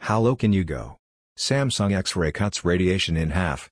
How low can you go? Samsung X-ray cuts radiation in half.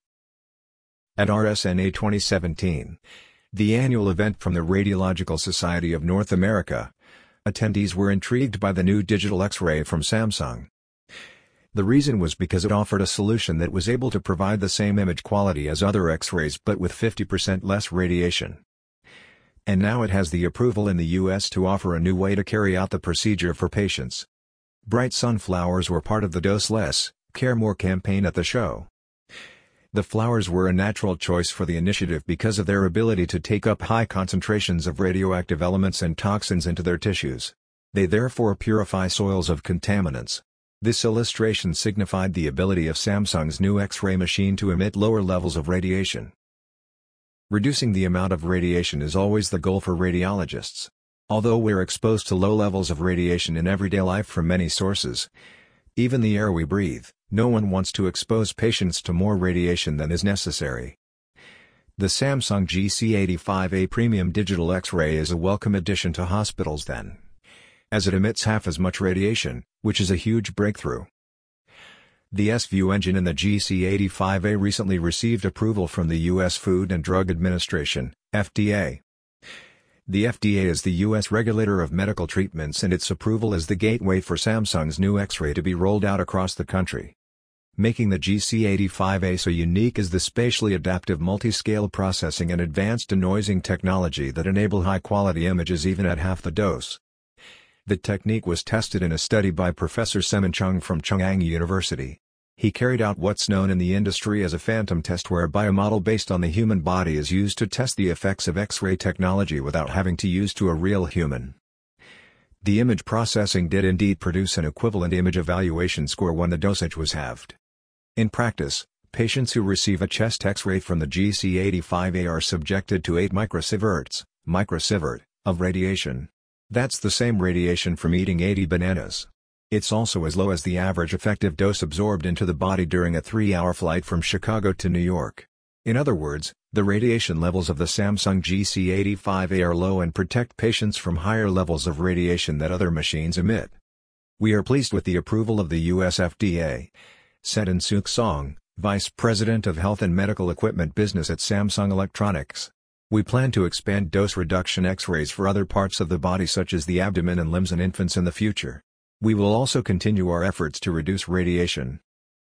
At RSNA 2017, the annual event from the Radiological Society of North America, attendees were intrigued by the new digital X-ray from Samsung. The reason was because it offered a solution that was able to provide the same image quality as other X-rays but with 50% less radiation. And now it has the approval in the US to offer a new way to carry out the procedure for patients. Bright sunflowers were part of the Dose Less, Care More campaign at the show. The flowers were a natural choice for the initiative because of their ability to take up high concentrations of radioactive elements and toxins into their tissues. They therefore purify soils of contaminants. This illustration signified the ability of Samsung's new X-ray machine to emit lower levels of radiation. Reducing the amount of radiation is always the goal for radiologists. Although we're exposed to low levels of radiation in everyday life from many sources, even the air we breathe, no one wants to expose patients to more radiation than is necessary. The Samsung GC85A Premium Digital X-ray is a welcome addition to hospitals then, as it emits half as much radiation, which is a huge breakthrough. The S-View engine in the GC85A recently received approval from the U.S. Food and Drug Administration, FDA. The FDA is the U.S. regulator of medical treatments, and its approval is the gateway for Samsung's new X-ray to be rolled out across the country. Making the GC85A so unique is the spatially adaptive multi-scale processing and advanced denoising technology that enable high-quality images even at half the dose. The technique was tested in a study by Professor Semin Chung from Chung-Ang University. He carried out what's known in the industry as a phantom test, whereby a model based on the human body is used to test the effects of X-ray technology without having to use a real human. The image processing did indeed produce an equivalent image evaluation score when the dosage was halved. In practice, patients who receive a chest X-ray from the GC85A are subjected to 8 microsieverts of radiation. That's the same radiation from eating 80 bananas. It's also as low as the average effective dose absorbed into the body during a 3-hour flight from Chicago to New York. In other words, the radiation levels of the Samsung GC85A are low and protect patients from higher levels of radiation that other machines emit. We are pleased with the approval of the US FDA, said In-Suk Song, Vice President of Health and Medical Equipment Business at Samsung Electronics. We plan to expand dose reduction X-rays for other parts of the body such as the abdomen and limbs in infants in the future. We will also continue our efforts to reduce radiation.